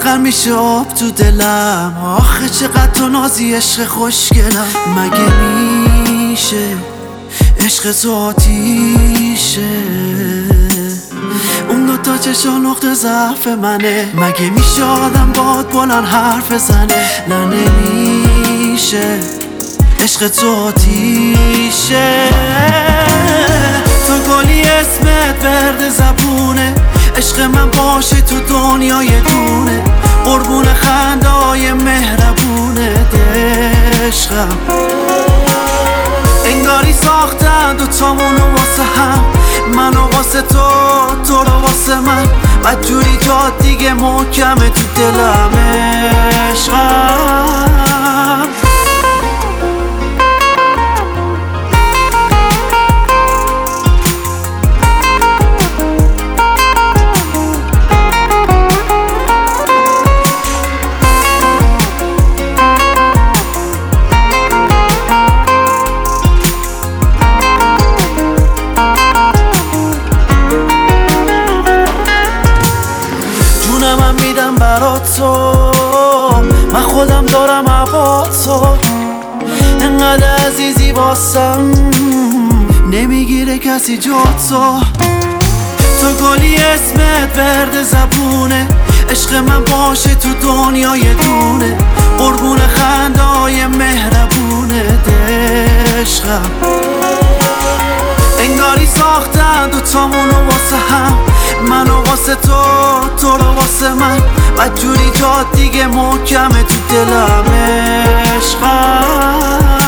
غرقم میشه آب تو دلم. آخه چقدر تو نازی عشق خوشگلم. مگه میشه عشق ذاتیشه؟ اون دوتا چشا نقطه ضعف منه. مگه میشه آدم باد بلند حرف بزنه؟ نه نمیشه عشق ذاتیشه. تو گلی اسمت ورد زبونه، عشق من باشی تو دنیای دونه. قربون خندای مهربونه عشقم. انگاری ساختن دوتامونو واسه هم، منو واسه تو، تو رو واسه من. بدجوری جاد دیگه محکمه تو دلم عشقم. من میدم برات تو، من خودم دارم عبات تو. انقدر عزیزی واسم نمیگیره کسی جات تو. تو گلی اسمت ورد زبونه، عشق من باشه تو دنیای دونه. قربون خندای مهربونه عشقم. انگاری ساختن دوتامونو واسه هم، منو واسه تو، تو رو واسه من. بدجوری جاد دیگه محکمه تو دلم عشقم.